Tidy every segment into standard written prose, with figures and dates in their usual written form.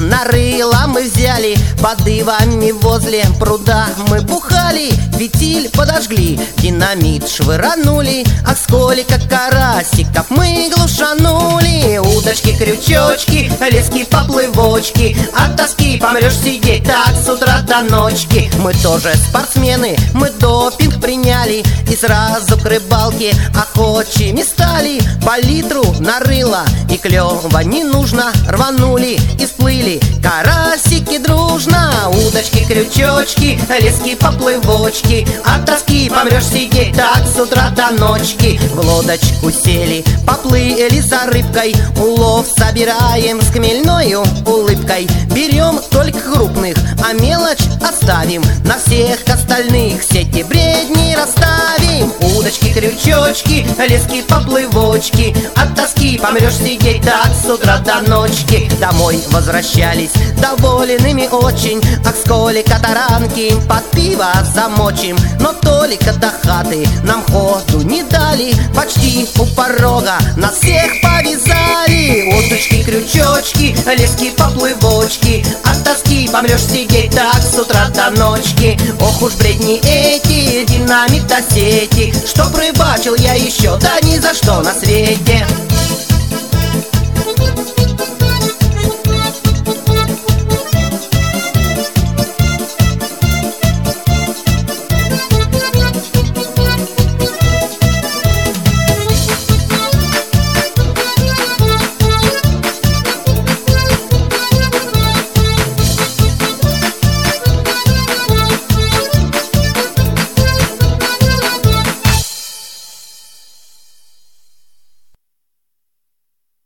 на рыло мы взяли, под ивами возле пруда мы бухали, фитиль подожгли, динамит швыранули, а сколько карасиков мы глушанули. Удочки, крючочки, лески, поплывочки, от тоски помрешь сидеть так с утра до ночки. Мы тоже спортсмены, мы допинг приняли и сразу к рыбалке охочими стали. По литру на рыло и клёва не нужно, рванули и всплыли карасики дружно. Удочки, крючочки, лески, поплывочки, от тоски помрешь сидеть так с утра до ночки. В лодочку сели, поплыли за рыбкой, улов собираем с хмельною улыбкой. Берем только крупных, а мелочь оставим, на всех остальных сети бредни расставим. Удочки, крючочки, лески, поплывочки, от тоски помрешь сидеть так с утра до ночки. Домой возвращались довольными очень, ах, сколько таранки под пиво замочим. Но только до хаты нам ходу не дали, почти у порога нас всех повязали. Удочки, крючочки, лески, поплывочки, от тоски помрешь сидеть так с утра до ночки. Ох уж бредни эти, динамит до сети, чтоб рыбачил я еще, да ни за что на свете.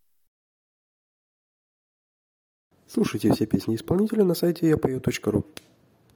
Слушайте все песни исполнителя на сайте yapою.ru.